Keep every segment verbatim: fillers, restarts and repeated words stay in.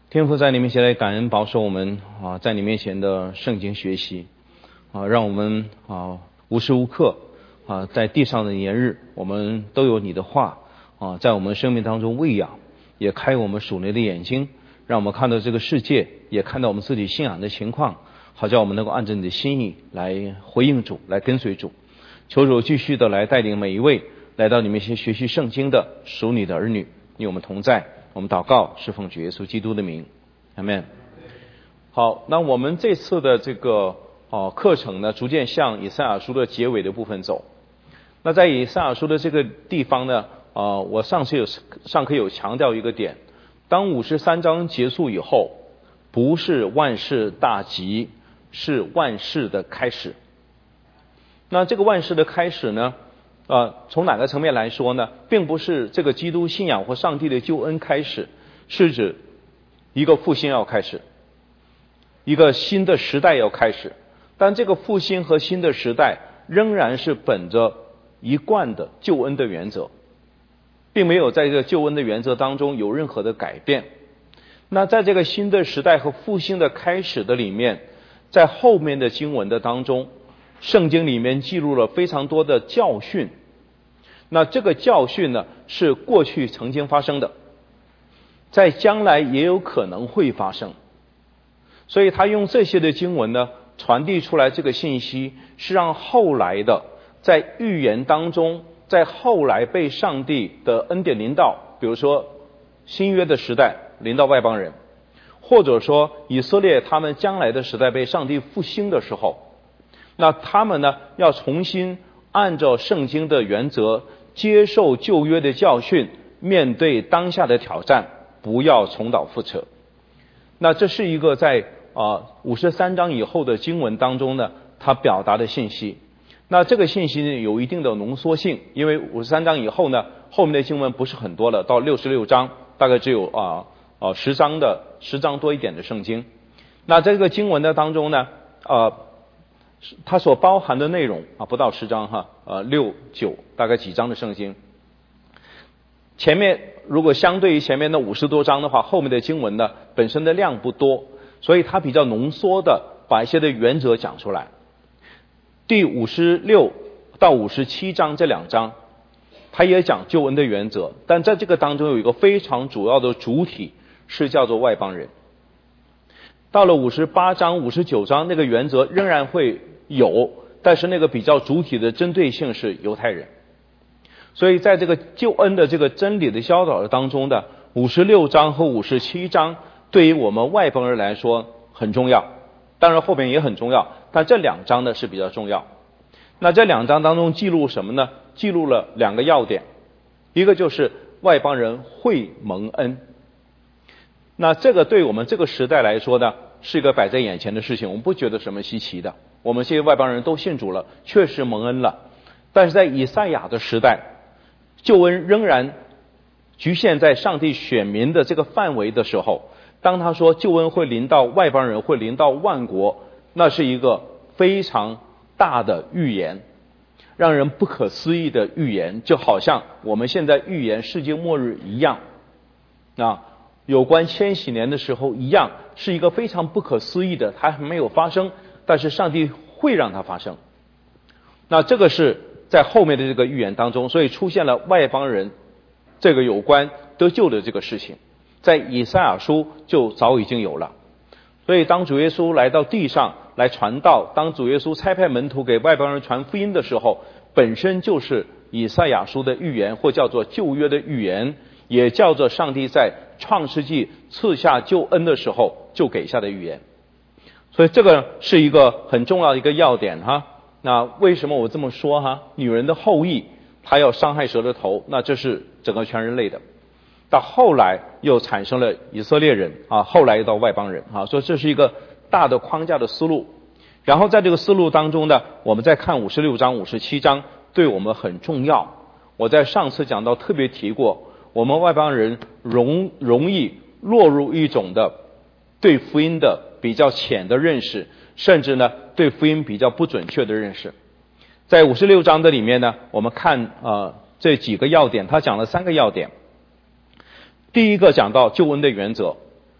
天父在你面前来感恩保守我们啊，在你面前的圣经学习啊，让我们啊无时无刻啊在地上的年日，我们都有你的话啊，在我们生命当中喂养，也开我们属灵的眼睛，让我们看到这个世界，也看到我们自己信仰的情况，好叫我们能够按照你的心意来回应主，来跟随主。求主继续的来带领每一位来到你面前学习圣经的属你的儿女，与我们同在。我们祷告是奉主耶稣基督的名，阿们。好，那我们这次的这个哦课程呢，逐渐向以赛亚书的结尾的部分走。那在以赛亚书的这个地方呢，呃，我上次有上课有强调一个点，当五十三章结束以后，不是万事大吉，是万事的开始。那这个万事的开始呢，呃，从哪个层面来说呢，并不是这个基督信仰或上帝的救恩开始，是指一个复兴要开始，一个新的时代要开始。但这个复兴和新的时代仍然是本着一贯的救恩的原则，并没有在这个救恩的原则当中有任何的改变。那在这个新的时代和复兴的开始的里面，在后面的经文的当中，圣经里面记录了非常多的教训。那这个教训呢，是过去曾经发生的，在将来也有可能会发生。所以他用这些的经文呢，传递出来这个信息，是让后来的在预言当中，在后来被上帝的恩典临到，比如说新约的时代临到外邦人，或者说以色列他们将来的时代被上帝复兴的时候，那他们呢要重新按照圣经的原则接受旧约的教训，面对当下的挑战，不要重蹈覆辙。那这是一个在啊五十三章以后的经文当中呢，它表达的信息。那这个信息呢有一定的浓缩性，因为五十三章以后呢，后面的经文不是很多了，到六十六章大概只有啊啊十章的十章多一点的圣经。那这个经文的当中呢，呃。它所包含的内容啊，不到十章哈，呃，六九大概几章的圣经。前面如果相对于前面的五十多章的话，后面的经文呢本身的量不多，所以它比较浓缩的把一些的原则讲出来。第五十六到五十七章这两章，它也讲救恩的原则，但在这个当中有一个非常主要的主体是叫做外邦人。到了五十八章、五十九章，那个原则仍然会有，但是那个比较主体的针对性是犹太人。所以在这个救恩的这个真理的教导当中的五十六章和五十七章，对于我们外邦人来说很重要，当然后边也很重要，但这两章呢是比较重要。那这两章当中记录什么呢？记录了两个要点，一个就是外邦人会蒙恩。那这个对我们这个时代来说呢，是一个摆在眼前的事情，我们不觉得什么稀奇的。我们这些外邦人都信主了，确实蒙恩了。但是在以赛亚的时代，救恩仍然局限在上帝选民的这个范围的时候，当他说救恩会临到外邦人，会临到万国，那是一个非常大的预言，让人不可思议的预言，就好像我们现在预言世界末日一样啊。有关千禧年的时候一样，是一个非常不可思议的，它还没有发生，但是上帝会让它发生。那这个是在后面的这个预言当中，所以出现了外邦人这个有关得救的这个事情，在以赛亚书就早已经有了。所以当主耶稣来到地上来传道，当主耶稣差派门徒给外邦人传福音的时候，本身就是以赛亚书的预言，或叫做旧约的预言，也叫做上帝在创世纪赐下救恩的时候就给下的预言。所以这个是一个很重要的一个要点哈。那为什么我这么说哈？女人的后裔她要伤害蛇的头，那这是整个全人类的。到后来又产生了以色列人啊，后来又到外邦人啊，所以这是一个大的框架的思路。然后在这个思路当中呢，我们再看五十六章、五十七章对我们很重要。我在上次讲到特别提过，我们外邦人容容易落入一种的对福音的比较浅的认识，甚至呢对福音比较不准确的认识。在五十六章的里面呢，我们看呃这几个要点，他讲了三个要点。第一个讲到救恩的原则，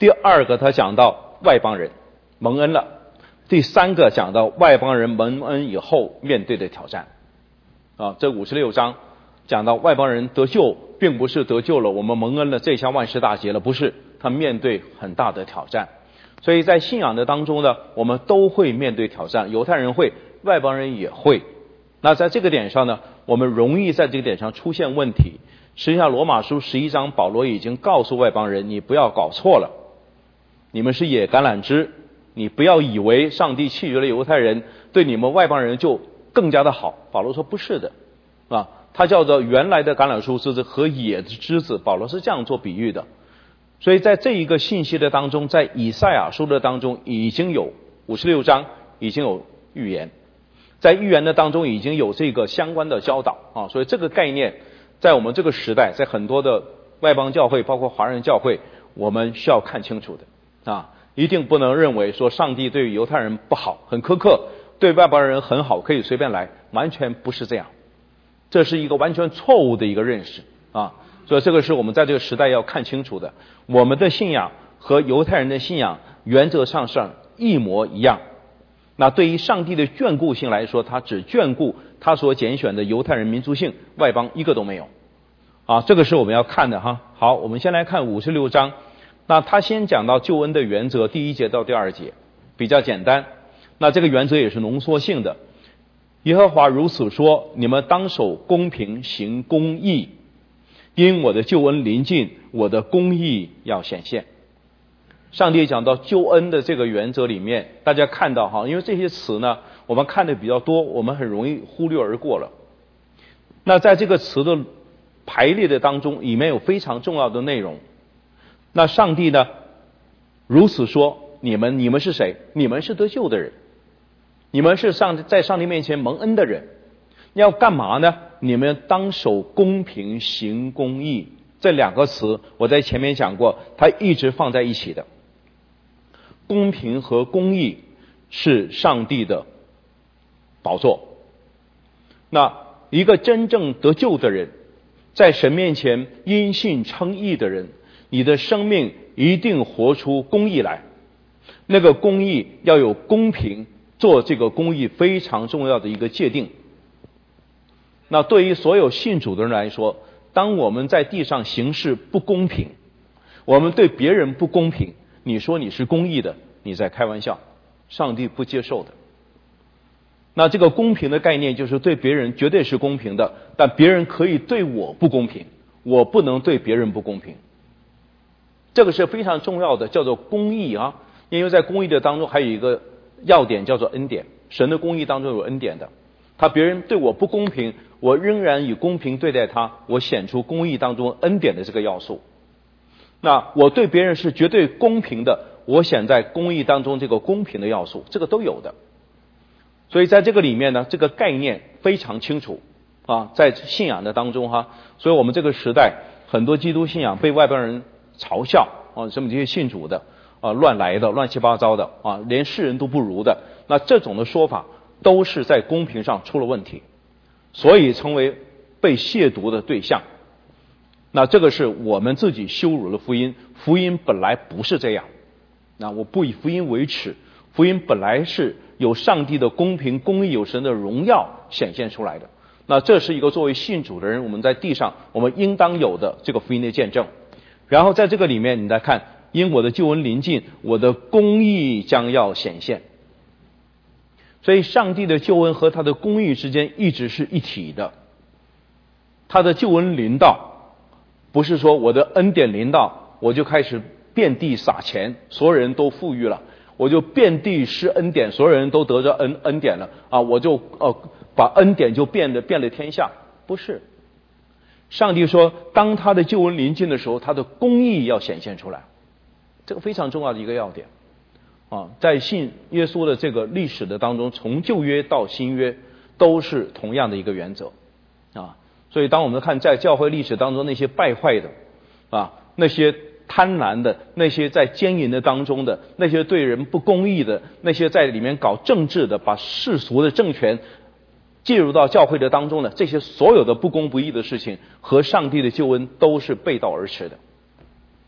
第二个他讲到外邦人蒙恩了，第三个讲到外邦人蒙恩以后面对的挑战。啊，这五十六章讲到外邦人得救，并不是得救了，我们蒙恩了，这下万事大吉了，不是，他面对很大的挑战。所以在信仰的当中呢，我们都会面对挑战，犹太人会，外邦人也会。那在这个点上呢，我们容易在这个点上出现问题。实际上罗马书十一章保罗已经告诉外邦人，你不要搞错了，你们是野橄榄枝，你不要以为上帝弃绝了犹太人，对你们外邦人就更加的好。保罗说不是的啊，他叫做原来的橄榄树枝子和野的枝子，保罗是这样做比喻的。所以在这一个信息的当中，在以赛亚书的当中已经有五十六章已经有预言，在预言的当中已经有这个相关的教导啊，所以这个概念在我们这个时代，在很多的外邦教会包括华人教会，我们需要看清楚的啊，一定不能认为说上帝对犹太人不好很苛刻，对外邦人很好可以随便来，完全不是这样，这是一个完全错误的一个认识啊，所以这个是我们在这个时代要看清楚的。我们的信仰和犹太人的信仰原则上是一模一样。那对于上帝的眷顾性来说，他只眷顾他所拣选的犹太人民族性，外邦一个都没有啊，这个是我们要看的哈。好，我们先来看五十六章。那他先讲到救恩的原则，第一节到第二节比较简单，那这个原则也是浓缩性的。耶和华如此说，你们当守公平，行公义，因我的救恩临近，我的公义要显现。上帝讲到救恩的这个原则里面，大家看到哈，因为这些词呢我们看的比较多，我们很容易忽略而过了。那在这个词的排列的当中，里面有非常重要的内容。那上帝呢如此说，你们你们是谁？你们是得救的人，你们是上在上帝面前蒙恩的人，要干嘛呢？你们当守公平，行公义。这两个词我在前面讲过，它一直放在一起的。公平和公义是上帝的宝座。那一个真正得救的人，在神面前因信称义的人，你的生命一定活出公义来。那个公义要有公平，做这个公义非常重要的一个界定。那对于所有信主的人来说，当我们在地上行事不公平，我们对别人不公平，你说你是公义的，你在开玩笑，上帝不接受的。那这个公平的概念就是对别人绝对是公平的，但别人可以对我不公平，我不能对别人不公平。这个是非常重要的，叫做公义啊。因为在公义的当中还有一个要点叫做恩典，神的公义当中有恩典的。他别人对我不公平，我仍然以公平对待他，我显出公义当中恩典的这个要素。那我对别人是绝对公平的，我显在公义当中这个公平的要素，这个都有的。所以在这个里面呢，这个概念非常清楚啊，在信仰的当中哈，所以我们这个时代很多基督信仰被外邦人嘲笑啊，什么这些信主的啊乱来的、乱七八糟的啊，连世人都不如的，那这种的说法都是在公平上出了问题，所以成为被亵渎的对象。那这个是我们自己羞辱了福音，福音本来不是这样。那我不以福音为耻，福音本来是有上帝的公平、公义、有神的荣耀显现出来的。那这是一个作为信主的人，我们在地上我们应当有的这个福音的见证。然后在这个里面你再看，因我的救恩临近，我的公义将要显现。所以上帝的救恩和他的公义之间一直是一体的。他的救恩临到，不是说我的恩典临到我就开始遍地撒钱，所有人都富裕了，我就遍地施恩典，所有人都得着恩恩典了啊，我就呃把恩典就变得遍了天下。不是，上帝说当他的救恩临近的时候，他的公义要显现出来，这个非常重要的一个要点啊。在信耶稣的这个历史的当中，从旧约到新约都是同样的一个原则啊。所以当我们看在教会历史当中那些败坏的啊，那些贪婪的，那些在奸淫的当中的，那些对人不公义的，那些在里面搞政治的，把世俗的政权介入到教会的当中的，这些所有的不公不义的事情和上帝的救恩都是背道而驰的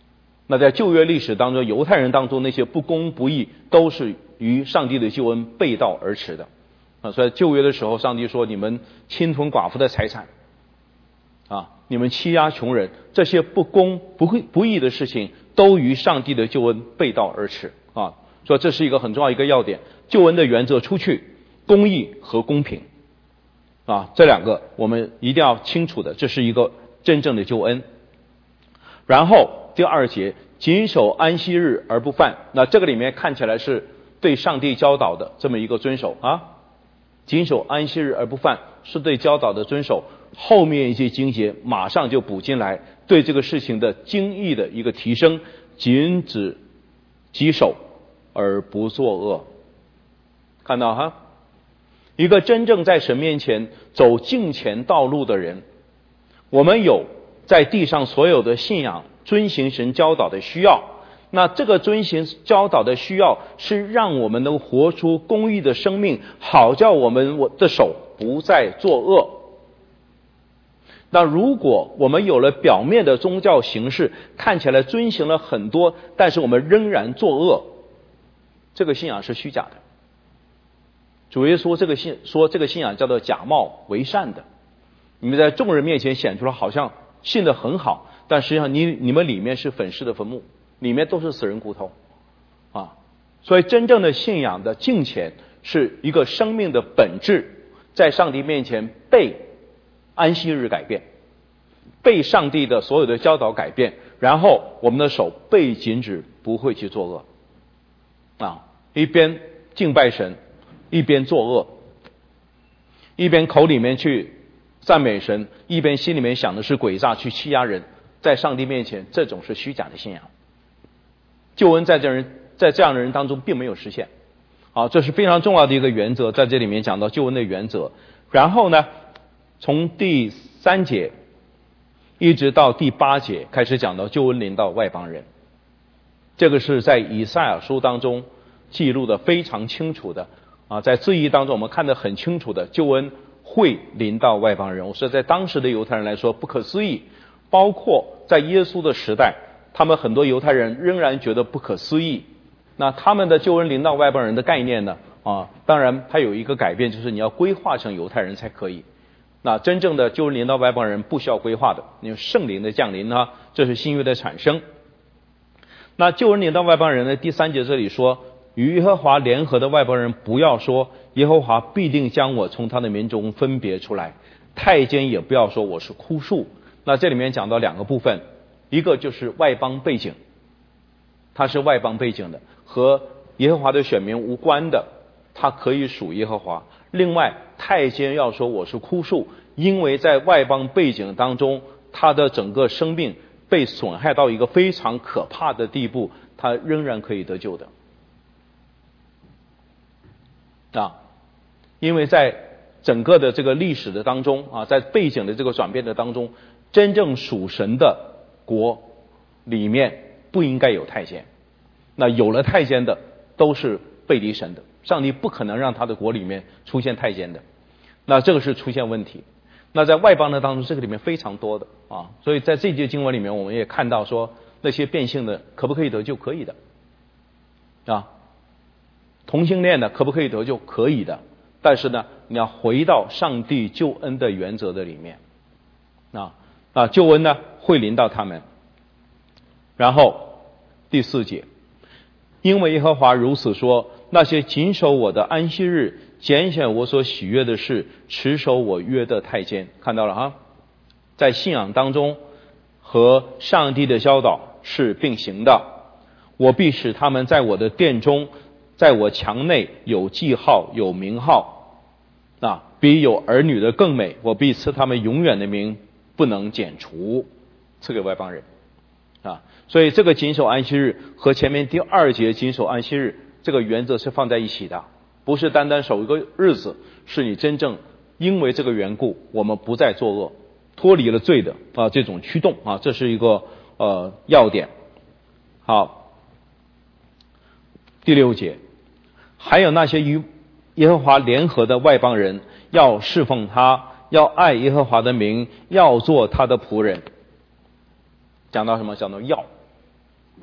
那在旧约历史当中，犹太人当中那些不公不义都是与上帝的救恩背道而驰的啊。所以旧约的时候，上帝说你们侵吞寡妇的财产啊，你们欺压穷人，这些不公不会不义的事情都与上帝的救恩背道而驰啊。所以这是一个很重要一个要点，救恩的原则出去，公义和公平啊，这两个我们一定要清楚的，这是一个真正的救恩。然后第二节，谨守安息日而不犯，那这个里面看起来是对上帝教导的这么一个遵守啊，谨守安息日而不犯是对教导的遵守，后面一些经节马上就补进来，对这个事情的精义的一个提升，谨止己守而不作恶。看到哈，一个真正在神面前走敬虔道路的人，我们有在地上所有的信仰遵行神教导的需要，那这个遵行教导的需要是让我们能活出公义的生命，好叫我们我的手不再作恶。那如果我们有了表面的宗教形式，看起来遵行了很多，但是我们仍然作恶，这个信仰是虚假的。主耶稣这个信说这个信仰叫做假冒为善的，你们在众人面前显出来好像信得很好，但实际上你你们里面是粉饰的坟墓，里面都是死人骨头啊！所以真正的信仰的敬虔是一个生命的本质，在上帝面前被安息日改变，被上帝的所有的教导改变，然后我们的手被禁止不会去作恶啊！一边敬拜神，一边作恶，一边口里面去赞美神，一边心里面想的是诡诈去欺压人，在上帝面前这种是虚假的信仰。救恩在这人在这样的人当中并没有实现啊，这是非常重要的一个原则，在这里面讲到救恩的原则。然后呢，从第三节一直到第八节开始讲到救恩临到外邦人，这个是在以赛亚书当中记录的非常清楚的啊，在字义当中我们看得很清楚的，救恩会临到外邦人。我说在当时的犹太人来说不可思议，包括在耶稣的时代，他们很多犹太人仍然觉得不可思议。那他们的救恩临到外邦人的概念呢啊，当然它有一个改变，就是你要规划成犹太人才可以。那真正的救恩临到外邦人不需要规划的，因为圣灵的降临呢，这是新约的产生。那救恩临到外邦人的第三节这里说，与耶和华联合的外邦人不要说耶和华必定将我从他的民中分别出来，太监也不要说我是枯树。那这里面讲到两个部分，一个就是外邦背景，它是外邦背景的，和耶和华的选民无关的，它可以属耶和华。另外太监要说我是枯树，因为在外邦背景当中，他的整个生命被损害到一个非常可怕的地步，他仍然可以得救的啊，因为在整个的这个历史的当中啊，在背景的这个转变的当中，真正属神的国里面不应该有太监，那有了太监的都是背离神的，上帝不可能让他的国里面出现太监的，那这个是出现问题。那在外邦的当中，这个里面非常多的啊，所以在这节经文里面，我们也看到说那些变性的可不可以得救？可以的啊。同性恋的可不可以得救？可以的，但是呢，你要回到上帝救恩的原则的里面啊啊，救恩呢会临到他们。然后第四节，因为耶和华如此说，那些谨守我的安息日，拣选我所喜悦的事，持守我约的太监。看到了哈，在信仰当中和上帝的教导是并行的。我必使他们在我的殿中，在我墙内有记号有名号啊，比有儿女的更美。我必赐他们永远的名，不能剪除，赐给外邦人啊。所以这个谨守安息日和前面第二节谨守安息日这个原则是放在一起的，不是单单守一个日子，是你真正因为这个缘故我们不再作恶，脱离了罪的啊这种驱动啊，这是一个呃要点。好，第六节，还有那些与耶和华联合的外邦人，要侍奉他，要爱耶和华的名，要做他的仆人。讲到什么？讲到要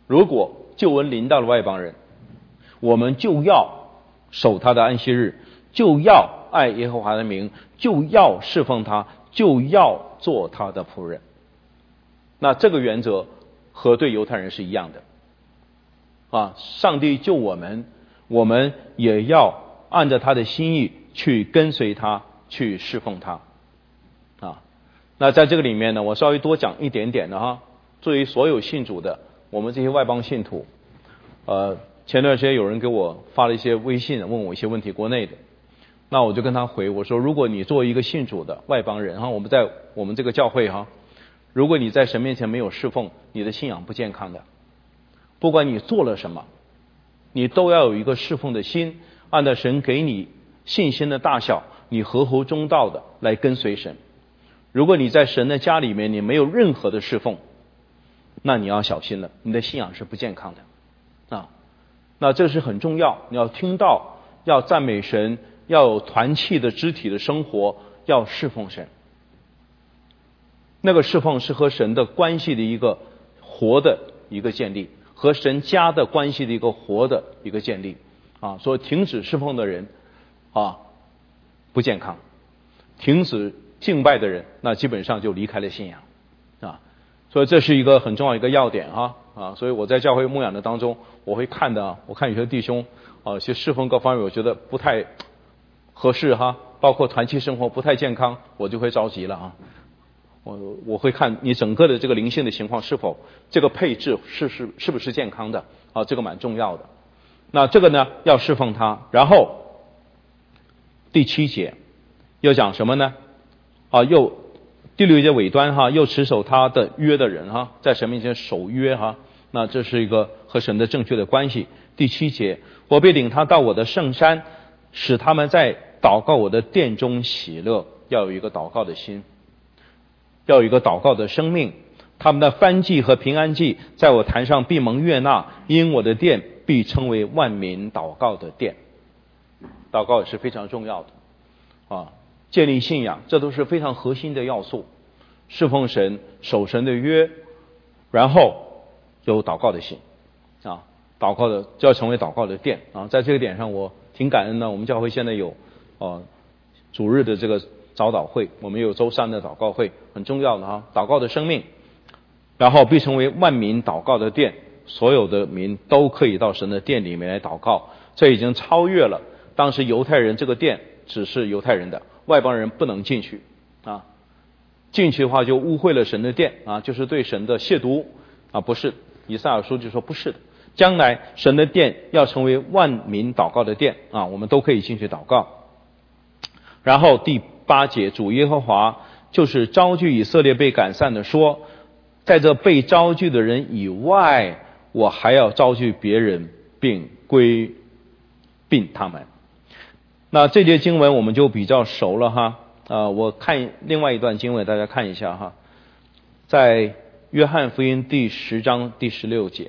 如果救恩临到了外邦人，我们就要守他的安息日，就要爱耶和华的名，就要侍奉他，就要做他的仆人。那这个原则和对犹太人是一样的啊！上帝救我们，我们也要按照他的心意去跟随他，去侍奉他啊！那在这个里面呢，我稍微多讲一点点的哈。对于所有信主的，我们这些外邦信徒，呃，前段时间有人给我发了一些微信，问我一些问题，国内的，那我就跟他回，我说，如果你作为一个信主的外邦人哈，我们在我们这个教会哈，如果你在神面前没有侍奉，你的信仰不健康的。不管你做了什么，你都要有一个侍奉的心，按照神给你信心的大小，你合乎中道的来跟随神。如果你在神的家里面，你没有任何的侍奉，那你要小心了，你的信仰是不健康的啊。那这是很重要，你要听到，要赞美神，要有团契的肢体的生活，要侍奉神。那个侍奉是和神的关系的一个活的一个建立，和神家的关系的一个活的一个建立啊。所以停止侍奉的人啊不健康，停止敬拜的人，那基本上就离开了信仰啊。所以这是一个很重要一个要点啊啊。所以我在教会牧养的当中，我会看的，我看有些弟兄啊，其实侍奉各方面我觉得不太合适哈，包括团契生活不太健康，我就会着急了啊。我我会看你整个的这个灵性的情况是否这个配置是是是不是健康的啊，这个蛮重要的。那这个呢要侍奉他，然后第七节又讲什么呢？啊，又第六节尾端哈，又持守他的约的人哈，在神面前守约哈，那这是一个和神的正确的关系。第七节，我必领他到我的圣山，使他们在祷告我的殿中喜乐，要有一个祷告的心。要有一个祷告的生命，他们的燔祭和平安祭在我坛上必蒙悦纳，因我的殿必称为万民祷告的殿。祷告也是非常重要的啊，建立信仰，这都是非常核心的要素。侍奉神，守神的约，然后有祷告的心啊，祷告的就要成为祷告的殿啊。在这个点上，我挺感恩的。我们教会现在有呃主日的这个早祷会，我们有周三的祷告会，很重要的哈，祷告的生命，然后必成为万民祷告的殿，所有的民都可以到神的殿里面来祷告，这已经超越了当时犹太人这个殿只是犹太人的，外邦人不能进去啊，进去的话就污秽了神的殿啊，就是对神的亵渎啊，不是，以赛亚书就说不是的，将来神的殿要成为万民祷告的殿啊，我们都可以进去祷告。然后第八节，主耶和华就是招聚以色列被赶散的说，在这被招聚的人以外，我还要招聚别人，并归并他们。那这节经文我们就比较熟了哈，啊，我看另外一段经文，大家看一下哈，在约翰福音第十章第十六节，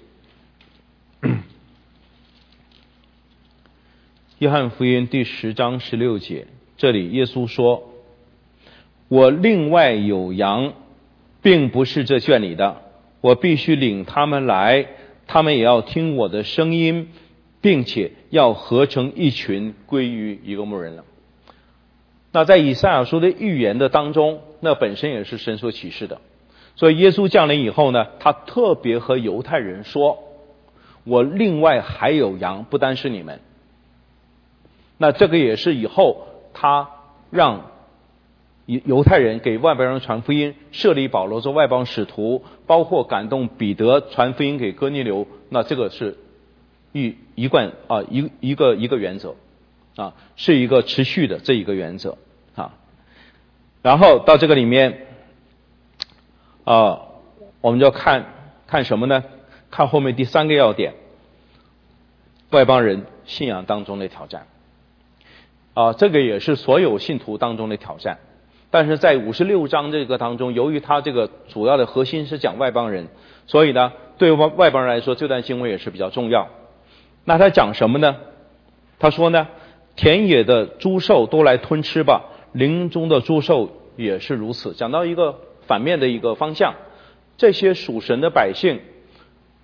约翰福音第十章十六节，这里耶稣说，我另外有羊，并不是这圈里的，我必须领他们来，他们也要听我的声音，并且要合成一群，归于一个牧人了。那在以赛亚书的预言的当中，那本身也是神所启示的，所以耶稣降临以后呢，他特别和犹太人说，我另外还有羊，不单是你们。那这个也是以后他让犹太人给外邦人传福音，设立保罗做外邦使徒，包括感动彼得传福音给哥尼流，那这个是一一贯啊一一个一个原则啊，是一个持续的这一个原则啊。然后到这个里面啊，我们就要看看什么呢？看后面第三个要点，外邦人信仰当中的挑战啊，这个也是所有信徒当中的挑战。但是在五十六章这个当中，由于他这个主要的核心是讲外邦人，所以呢，对外外邦人来说，这段经文也是比较重要。那他讲什么呢？他说呢，田野的诸兽都来吞吃吧，林中的诸兽也是如此。讲到一个反面的一个方向，这些属神的百姓，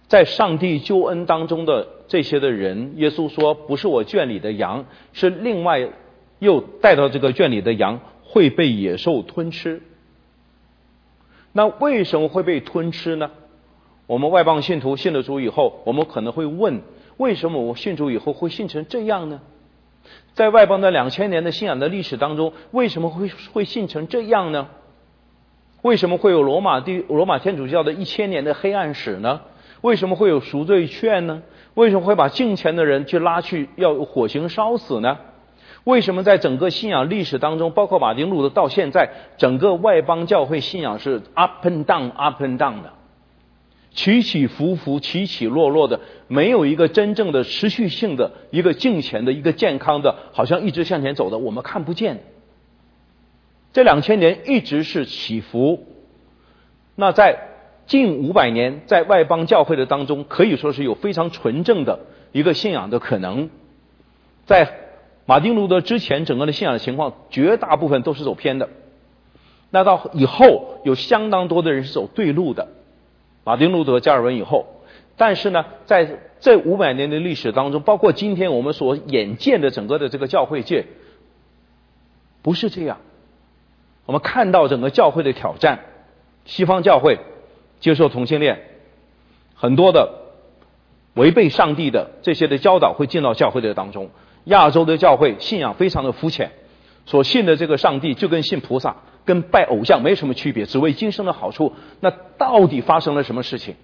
在上帝救恩当中的这些的人，耶稣说不是我圈里的羊，是另外又带到这个圈里的羊会被野兽吞吃。那为什么会被吞吃呢？我们外邦信徒信了主以后，我们可能会问，为什么我信主以后会信成这样呢？在外邦的两千年的信仰的历史当中，为什么会会信成这样呢？为什么会有罗马地罗马天主教的一千年的黑暗史呢？为什么会有赎罪券呢？为什么会把敬虔的人去拉去要火刑烧死呢？为什么在整个信仰历史当中，包括马丁路德到现在，整个外邦教会信仰是 up and down up and down 的，起起伏伏起起落落的，没有一个真正的持续性的一个敬虔的一个健康的，好像一直向前走的，我们看不见。这两千年一直是起伏。那在近五百年，在外邦教会的当中，可以说是有非常纯正的一个信仰的可能。在马丁路德之前，整个的信仰的情况绝大部分都是走偏的。那到以后有相当多的人是走对路的，马丁路德、加尔文以后。但是呢，在这五百年的历史当中，包括今天我们所眼见的整个的这个教会界，不是这样。我们看到整个教会的挑战，西方教会接受同性恋，很多的违背上帝的这些的教导会进到教会的当中。亚洲的教会信仰非常的肤浅，所信的这个上帝就跟信菩萨跟拜偶像没什么区别，只为今生的好处。那到底发生了什么事情？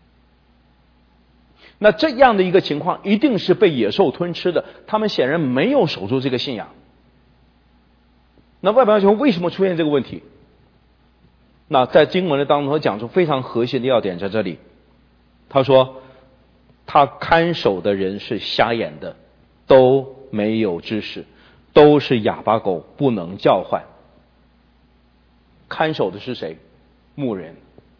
那这样的一个情况一定是被野兽吞吃的，他们显然没有守住这个信仰。那外邦教会为什么出现这个问题？那在经文的当中讲出非常核心的要点在这里。他说他看守的人是瞎眼的，都没有知识，都是哑巴狗，不能叫唤。看守的是谁？牧人。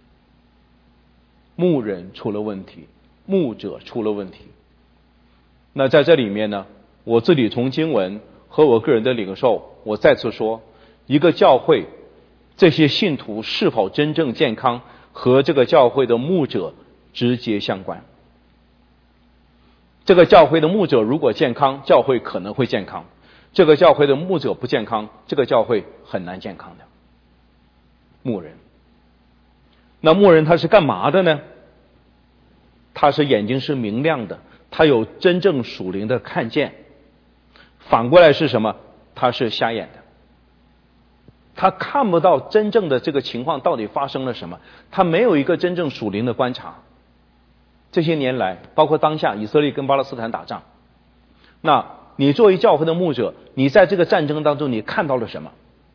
牧人出了问题，牧者出了问题。那在这里面呢，我自己从经文和我个人的领受，我再次说，一个教会这些信徒是否真正健康，和这个教会的牧者直接相关。这个教会的牧者如果健康，教会可能会健康；这个教会的牧者不健康，这个教会很难健康的。牧人，那牧人他是干嘛的呢？他是眼睛是明亮的，他有真正属灵的看见。反过来是什么？他是瞎眼的，他看不到真正的这个情况到底发生了什么，他没有一个真正属灵的观察。这些年来，包括当下以色列跟巴勒斯坦打仗，那你作为教会的牧者，你在这个战争当中你看到了什么？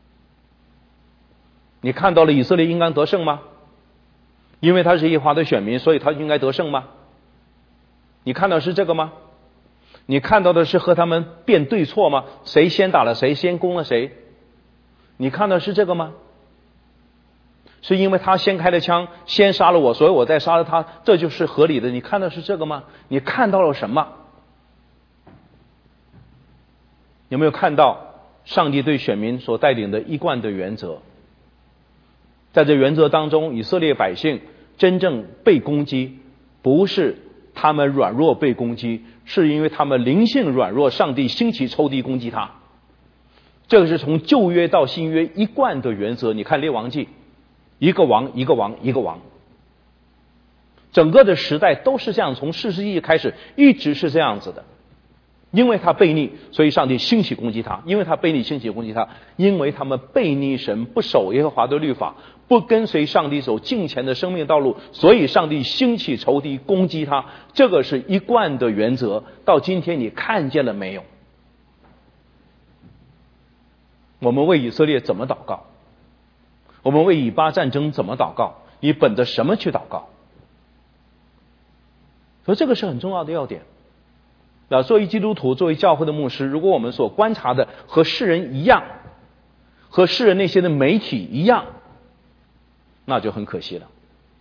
你看到了以色列应该得胜吗？因为他是耶和华的选民，所以他应该得胜吗？你看到是这个吗？你看到的是和他们辩对错吗？谁先打了谁，先攻了谁？你看到是这个吗？是因为他先开的枪，先杀了我，所以我再杀了他，这就是合理的。你看到是这个吗？你看到了什么？有没有看到上帝对选民所带领的一贯的原则？在这原则当中，以色列百姓真正被攻击，不是他们软弱被攻击，是因为他们灵性软弱，上帝兴起仇敌攻击他。这个是从旧约到新约一贯的原则。你看列王记，一个王一个王一个王，整个的时代都是这样，从士师记开始一直是这样子的。因为他悖逆，所以上帝兴起攻击他；因为他悖逆，兴起攻击他；因为他们悖逆神，不守耶和华的律法，不跟随上帝走敬虔的生命道路，所以上帝兴起仇敌攻击他。这个是一贯的原则。到今天你看见了没有？我们为以色列怎么祷告？我们为以巴战争怎么祷告？你本着什么去祷告？所以这个是很重要的要点。那作为基督徒，作为教会的牧师，如果我们所观察的和世人一样，和世人那些的媒体一样，那就很可惜了。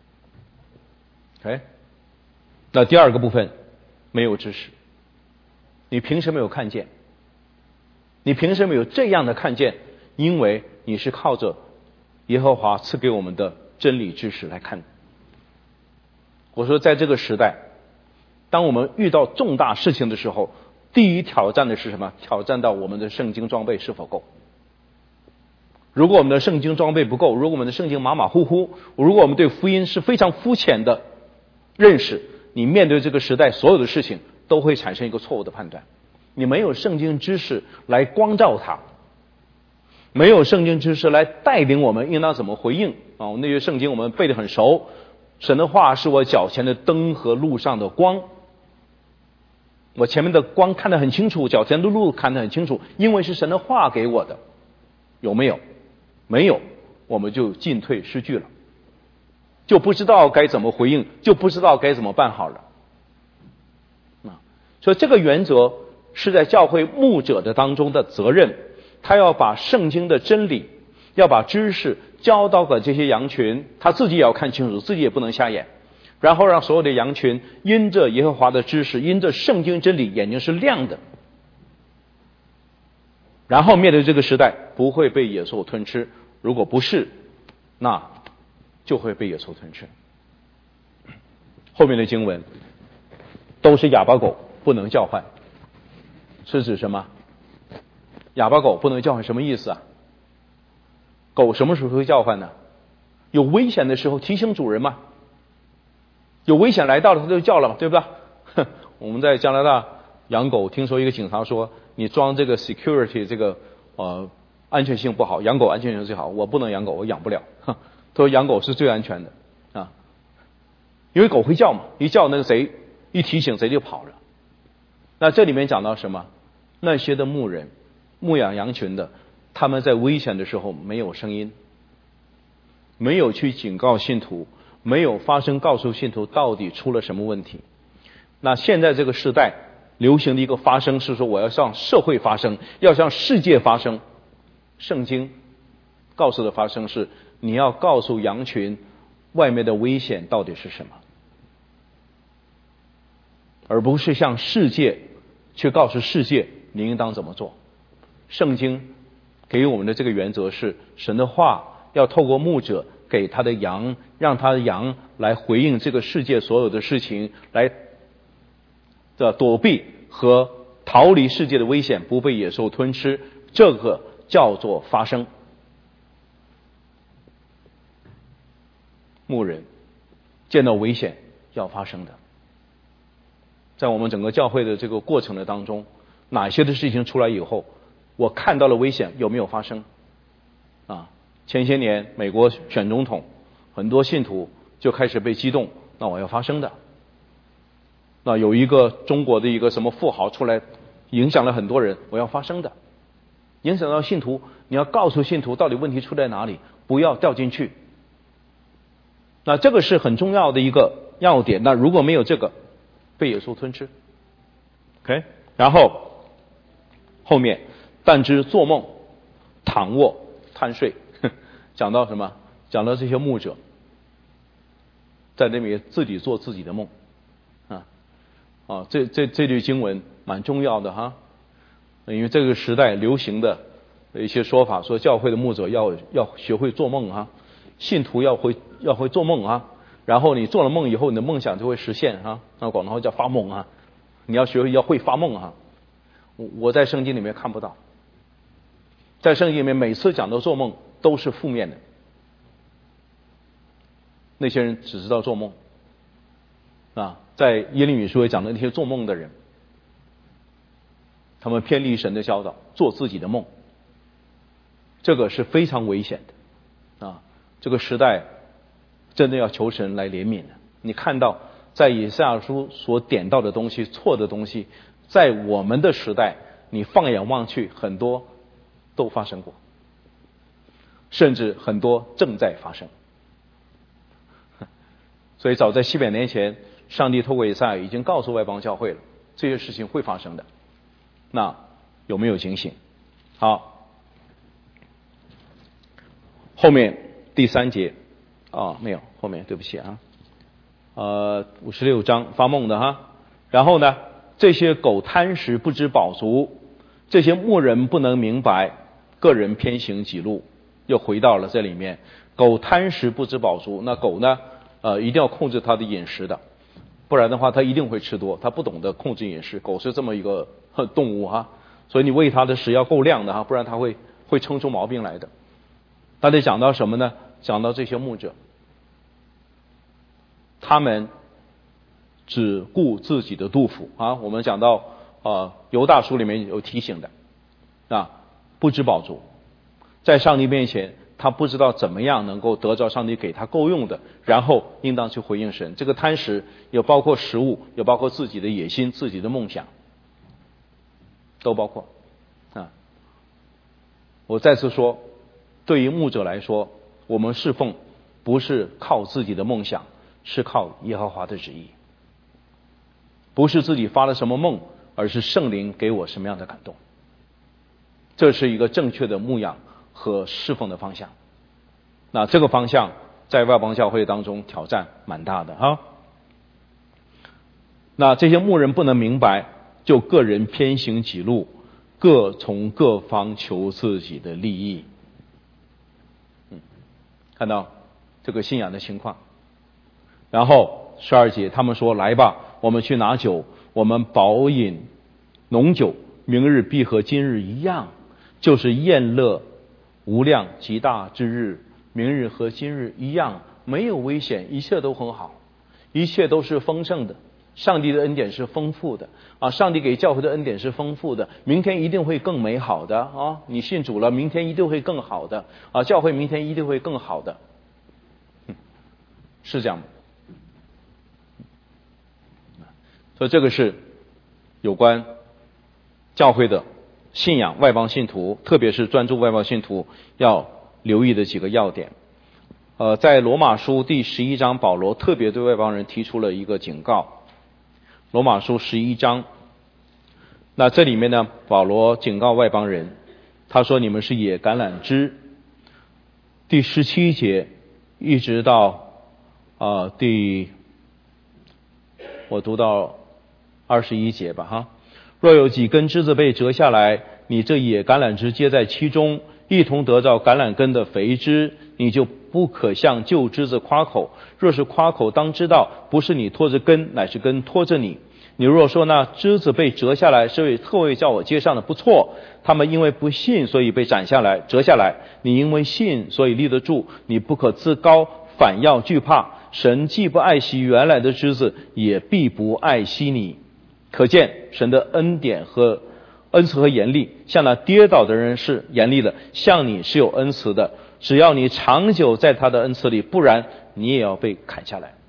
哎，那第二个部分，没有知识。你凭什么有看见？你凭什么有这样的看见？因为你是靠着耶和华赐给我们的真理知识来看。 我说在这个时代，当我们遇到重大事情的时候，第一挑战的是什么？挑战到我们的圣经装备是否够。如果我们的圣经装备不够，如果我们的圣经马马虎虎，如果我们对福音是非常肤浅的认识，你面对这个时代所有的事情都会产生一个错误的判断。你没有圣经知识来光照它，没有圣经知识来带领我们应当怎么回应啊？那些圣经我们背得很熟，神的话是我脚前的灯和路上的光，我前面的光看得很清楚，脚前的路看得很清楚，因为是神的话给我的。有没有？没有，我们就进退失据了，就不知道该怎么回应，就不知道该怎么办好了。啊，所以这个原则是在教会牧者的当中的责任，他要把圣经的真理，要把知识教导给这些羊群，他自己也要看清楚，自己也不能瞎眼，然后让所有的羊群因着耶和华的知识，因着圣经真理，眼睛是亮的，然后面对这个时代不会被野兽吞吃，如果不是，那就会被野兽吞吃。后面的经文都是哑巴狗不能叫唤，是指什么？哑巴狗不能叫唤什么意思啊？狗什么时候会叫唤呢？有危险的时候提醒主人嘛，有危险来到了它就叫了嘛，对不对？我们在加拿大养狗，听说一个警察说你装这个 security 这个呃安全性不好，养狗安全性最好，我不能养狗，我养不了。他说养狗是最安全的啊，因为狗会叫嘛，一叫那个贼一提醒贼就跑了。那这里面讲到什么？那些的牧人牧养羊群的，他们在危险的时候没有声音，没有去警告信徒，没有发声告诉信徒到底出了什么问题。那现在这个时代流行的一个发声是说，我要向社会发声，要向世界发声。圣经告诉的发声是，你要告诉羊群外面的危险到底是什么，而不是向世界去告诉世界你应当怎么做。圣经给我们的这个原则是，神的话要透过牧者给他的羊，让他的羊来回应这个世界所有的事情，来的躲避和逃离世界的危险，不被野兽吞吃，这个叫做发声。牧人见到危险要发声的。在我们整个教会的这个过程的当中，哪些的事情出来以后，我看到了危险，有没有发生啊？前些年美国选总统，很多信徒就开始被激动，那我要发声的。那有一个中国的一个什么富豪出来影响了很多人，我要发声的。影响到信徒，你要告诉信徒到底问题出在哪里，不要掉进去。那这个是很重要的一个要点。那如果没有这个，被野兽吞吃。 OK， 然后后面但知做梦躺卧贪睡，讲到什么？讲到这些牧者在那里自己做自己的梦啊啊，这这这句经文蛮重要的哈，因为这个时代流行的一些说法，说教会的牧者要要学会做梦啊，信徒要会要会做梦啊，然后你做了梦以后，你的梦想就会实现啊，那广东话叫发梦啊，你要学会要会发梦啊。我在圣经里面看不到，在圣经里面每次讲到做梦都是负面的，那些人只知道做梦啊，在耶利米书也讲的那些做梦的人，他们偏离神的教导，做自己的梦，这个是非常危险的啊！这个时代真的要求神来怜悯的。你看到在以赛亚书所点到的东西，错的东西，在我们的时代，你放眼望去，很多都发生过，甚至很多正在发生。所以早在七百年前，上帝透过以赛亚已经告诉外邦教会了，这些事情会发生的。那有没有警醒？好，后面第三节啊，没有，后面对不起啊，呃，五十六章发梦的哈。然后呢，这些狗贪食不知饱足，这些牧人不能明白，个人偏行己路，又回到了这里面。狗贪食不知饱足，那狗呢？呃，一定要控制它的饮食的不然的话他一定会吃多，他不懂得控制饮食。狗是这么一个动物哈，所以你喂它的食要够量的哈，不然它会会撑出毛病来的。他得讲到什么呢？讲到这些牧者，他们只顾自己的肚腹啊。我们讲到呃犹大书里面有提醒的啊，不知饱足，在上帝面前他不知道怎么样能够得着上帝给他够用的，然后应当去回应神。这个贪食也包括食物，也包括自己的野心、自己的梦想，都包括啊。我再次说，对于牧者来说，我们侍奉不是靠自己的梦想，是靠耶和华的旨意。不是自己发了什么梦，而是圣灵给我什么样的感动。这是一个正确的牧养和侍奉的方向。那这个方向在外邦教会当中挑战蛮大的哈。那这些牧人不能明白，就个人偏行己路，各从各方求自己的利益。嗯，看到这个信仰的情况。然后十二节他们说，来吧，我们去拿酒，我们饱饮浓酒，明日必和今日一样，就是宴乐无量极大之日，明日和今日一样，没有危险，一切都很好，一切都是丰盛的，上帝的恩典是丰富的啊，上帝给教会的恩典是丰富的，明天一定会更美好的啊！你信主了，明天一定会更好的啊！教会明天一定会更好的，嗯、是这样的。所以这个是有关教会的信仰，外邦信徒，特别是专注外邦信徒要留意的几个要点。呃，在罗马书第十一章，保罗特别对外邦人提出了一个警告。罗马书十一章，那这里面呢，保罗警告外邦人，他说你们是野橄榄枝。第十七节一直到呃第我读到二十一节吧哈。若有几根枝子被折下来，你这野橄榄枝接在其中，一同得到橄榄根的肥枝，你就不可向旧枝子夸口。若是夸口，当知道不是你拖着根，乃是根拖着你。你若说那枝子被折下来是为特为叫我接上的，不错，他们因为不信所以被斩下来折下来，你因为信所以立得住。你不可自高，反要惧怕。神既不爱惜原来的枝子，也必不爱惜你。可见神的恩典和恩慈和严厉，向那跌倒的人是严厉的，向你是有恩慈的。只要你长久在他的恩慈里，不然你也要被砍下来。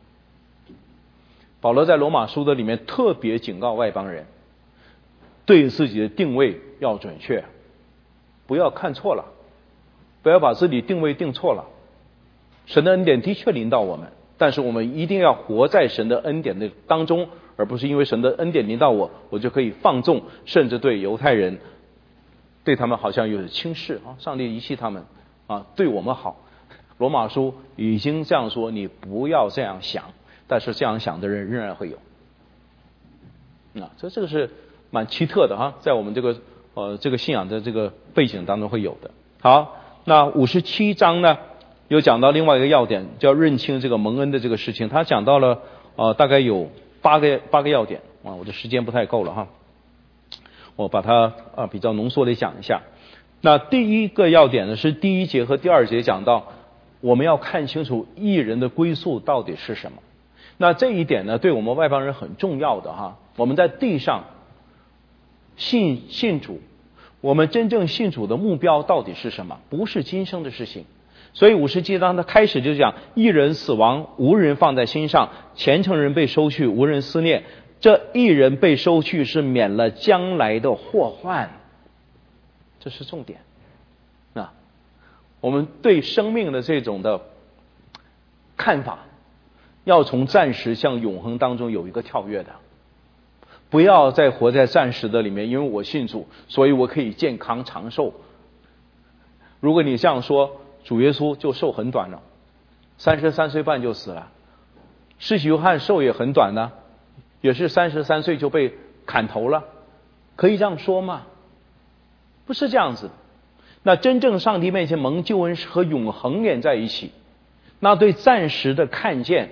保罗在罗马书的里面特别警告外邦人，对自己的定位要准确，不要看错了，不要把自己定位定错了。神的恩典的确临到我们，但是我们一定要活在神的恩典的当中，而不是因为神的恩典临到我，我就可以放纵，甚至对犹太人，对他们好像有轻视啊，上帝遗弃他们啊，对我们好。罗马书已经这样说，你不要这样想，但是这样想的人仍然会有。啊，这这个是蛮奇特的哈，在我们这个呃这个信仰的这个背景当中会有的。好，那五十七章呢？又讲到另外一个要点，叫认清这个蒙恩的这个事情。他讲到了呃大概有八个八个要点啊，我的时间不太够了哈，我把它啊比较浓缩的讲一下。那第一个要点呢是第一节和第二节讲到，我们要看清楚义人的归宿到底是什么。那这一点呢，对我们外邦人很重要的哈。我们在地上信信主，我们真正信主的目标到底是什么？不是今生的事情。所以五十七章他开始就讲，一人死亡无人放在心上，虔诚人被收去无人思念。这一人被收去是免了将来的祸患，这是重点。那我们对生命的这种的看法，要从暂时向永恒当中有一个跳跃的，不要再活在暂时的里面，因为我信主，所以我可以健康长寿。如果你这样说，主耶稣就寿很短了，三十三岁半就死了。施洗约翰寿也很短呢，也是三十三岁就被砍头了，可以这样说吗？不是这样子。那真正上帝面前蒙救恩是和永恒连在一起。那对暂时的看见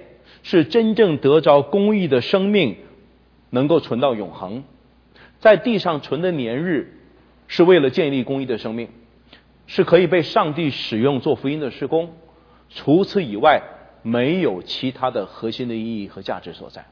是真正得着公义的生命能够存到永恒。在地上存的年日是为了建立公义的生命，是可以被上帝使用做福音的事工，除此以外没有其他的核心的意义和价值所在。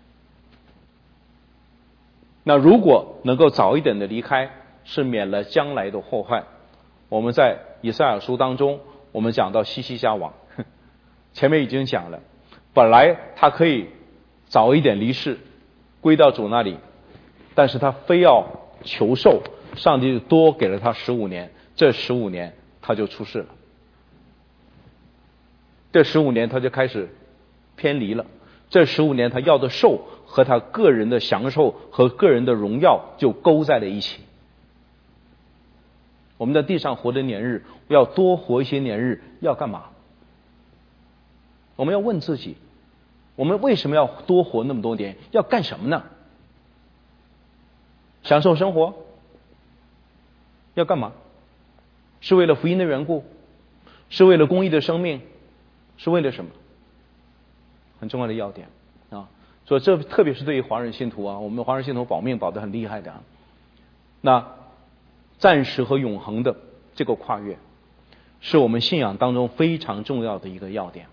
那如果能够早一点的离开，是免了将来的祸患。我们在以赛亚书当中，我们讲到西西家王，前面已经讲了，本来他可以早一点离世，归到主那里，但是他非要求寿，上帝多给了他十五年，这十五年他就出世了，这十五年他就开始偏离了，这十五年他要的寿和他个人的享受和个人的荣耀就勾在了一起。我们在地上活的年日，要多活一些年日，要干嘛？我们要问自己，我们为什么要多活那么多年？要干什么呢？享受生活？要干嘛？是为了福音的缘故？是为了公义的生命？是为了什么？很重要的要点啊！所以这特别是对于华人信徒啊，我们华人信徒保命保得很厉害的啊。那暂时和永恒的这个跨越，是我们信仰当中非常重要的一个要点。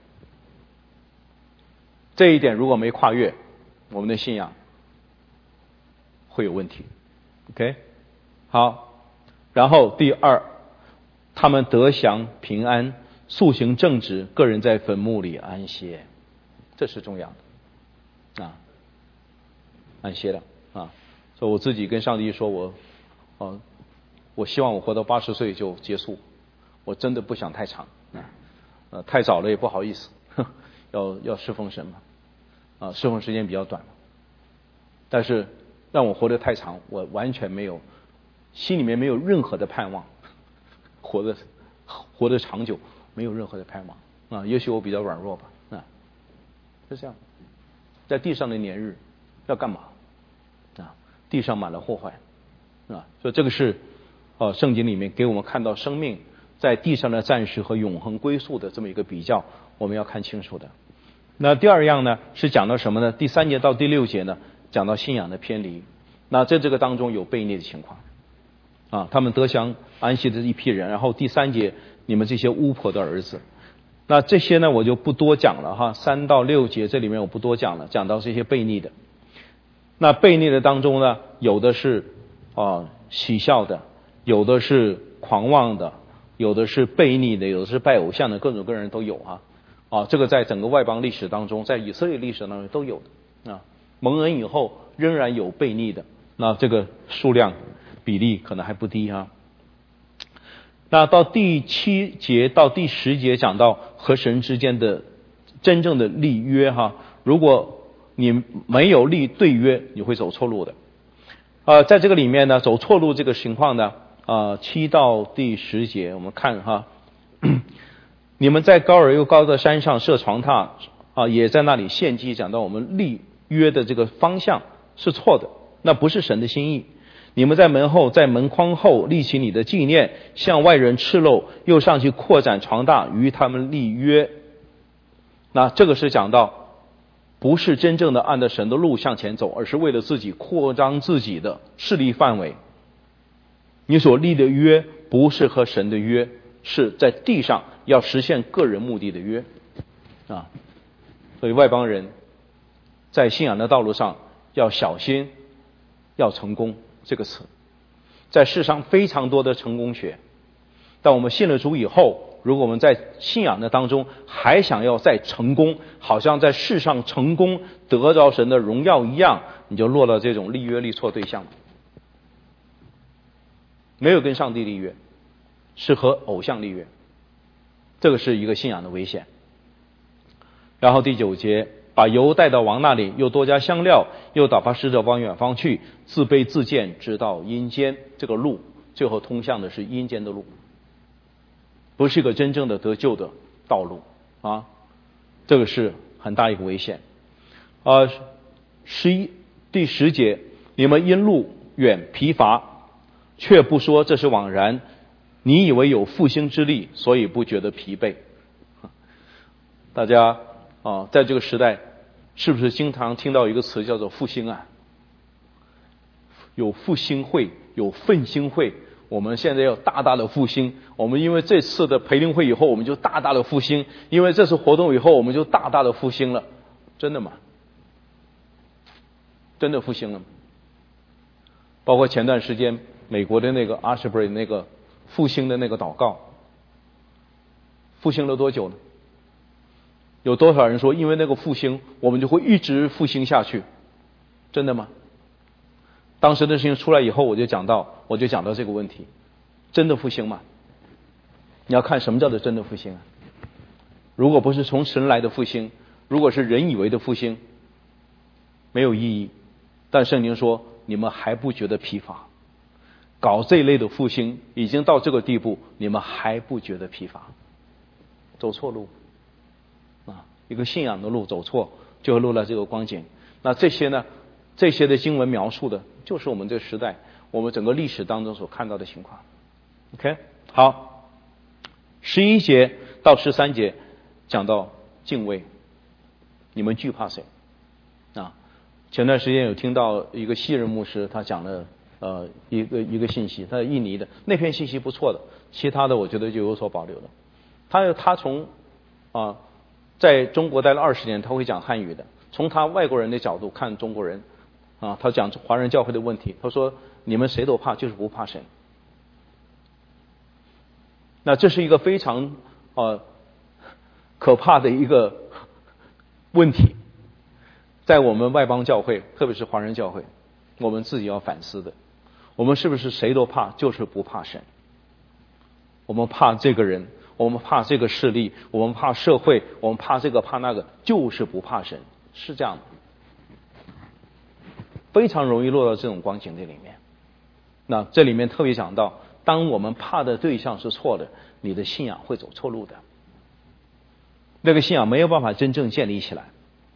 这一点如果没跨越，我们的信仰会有问题。OK， 好，然后第二，他们得享平安，素行正直，个人在坟墓里安歇，这是重要的啊，安歇了啊。所以我自己跟上帝说，我啊，我希望我活到八十岁就结束，我真的不想太长啊，呃，太早了也不好意思，呵要要侍奉神嘛，啊，侍奉时间比较短，但是让我活得太长，我完全没有，心里面没有任何的盼望，活得活得长久，没有任何的盼望啊。也许我比较软弱吧，啊，是这样。在地上的年日要干嘛啊？地上满了祸患啊，所以这个是呃圣经里面给我们看到生命在地上的暂时和永恒归宿的这么一个比较，我们要看清楚的。那第二样呢，是讲到什么呢？第三节到第六节呢，讲到信仰的偏离。那在这个当中有悖逆的情况啊，他们得享安息的一批人。然后第三节，你们这些巫婆的儿子。那这些呢，我就不多讲了哈。三到六节这里面我不多讲了，讲到这些悖逆的。那悖逆的当中呢，有的是啊喜笑的，有的是狂妄的，有的是悖逆的，有的是拜偶像的，各种各样人都有哈。啊，这个在整个外邦历史当中，在以色列历史当中都有的啊。蒙恩以后仍然有悖逆的，那这个数量比例可能还不低哈。那到第七节到第十节讲到和神之间的真正的立约哈，如果你没有立对约，你会走错路的。呃，在这个里面呢，走错路这个情况呢，啊、呃，七到第十节我们看哈，你们在高而又高的山上设床榻啊、呃，也在那里献祭，讲到我们立约的这个方向是错的，那不是神的心意。你们在门后，在门框后立起你的纪念，向外人赤露，又上去扩展床榻，与他们立约。那这个是讲到不是真正的按照神的路向前走，而是为了自己扩张自己的势力范围。你所立的约不是和神的约，是在地上要实现个人目的的约啊。所以外邦人在信仰的道路上要小心，要成功这个词，在世上非常多的成功学，但我们信了主以后，如果我们在信仰的当中还想要再成功，好像在世上成功得着神的荣耀一样，你就落了这种立约立错对象，没有跟上帝立约，是和偶像立约，这个是一个信仰的危险。然后第九节，把油带到王那里，又多加香料，又打发使者往远方去，自卑自贱，直到阴间。这个路最后通向的是阴间的路，不是一个真正的得救的道路啊！这个是很大一个危险。呃，十一第十节，你们因路远疲乏，却不说这是枉然。你以为有复兴之力，所以不觉得疲惫。大家啊，在这个时代是不是经常听到一个词叫做复兴啊？有复兴会，有奋兴会，我们现在要大大的复兴。我们因为这次的培灵会以后，我们就大大的复兴；因为这次活动以后，我们就大大的复兴了。真的吗？真的复兴了吗？包括前段时间美国的那个 Asbury 那个复兴的那个祷告，复兴了多久呢？有多少人说因为那个复兴我们就会一直复兴下去？真的吗？当时的事情出来以后，我就讲到我就讲到这个问题，真的复兴吗？你要看什么叫做真的复兴啊？如果不是从神来的复兴，如果是人以为的复兴，没有意义。但圣经说你们还不觉得疲乏，搞这一类的复兴已经到这个地步，你们还不觉得疲乏，走错路啊！一个信仰的路走错，就会落到这个光景。那这些呢？这些的经文描述的就是我们这个时代，我们整个历史当中所看到的情况。OK， 好，十一节到十三节讲到敬畏，你们惧怕谁？啊，前段时间有听到一个西人牧师，他讲了呃一个一个信息，他是印尼的，那篇信息不错的，其他的我觉得就有所保留了。他他从啊在中国待了二十年，他会讲汉语的，从他外国人的角度看中国人。啊，他讲华人教会的问题，他说你们谁都怕，就是不怕神。那这是一个非常呃可怕的一个问题，在我们外邦教会，特别是华人教会，我们自己要反思的，我们是不是谁都怕，就是不怕神？我们怕这个人，我们怕这个势力，我们怕社会，我们怕这个怕那个，就是不怕神，是这样的。非常容易落到这种光景的里面。那这里面特别讲到，当我们怕的对象是错的，你的信仰会走错路的，那个信仰没有办法真正建立起来。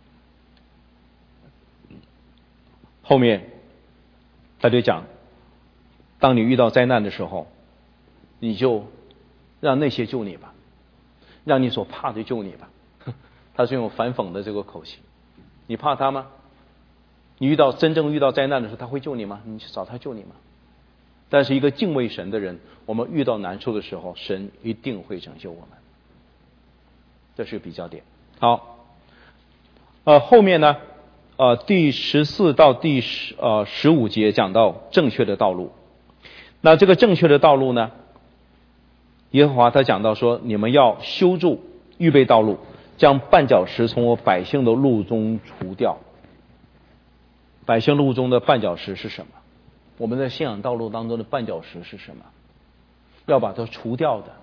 后面他就讲，当你遇到灾难的时候，你就让那些救你吧，让你所怕的救你吧。他是用反讽的这个口气，你怕他吗？你遇到真正遇到灾难的时候，他会救你吗？你去找他救你吗？但是一个敬畏神的人，我们遇到难处的时候，神一定会拯救我们。这是比较点。好，呃，后面呢，呃，第十四到第十呃十五节讲到正确的道路。那这个正确的道路呢，耶和华他讲到说，你们要修筑预备道路，将绊脚石从我百姓的路中除掉。百姓路中的绊脚石是什么？我们在信仰道路当中的绊脚石是什么？要把它除掉的。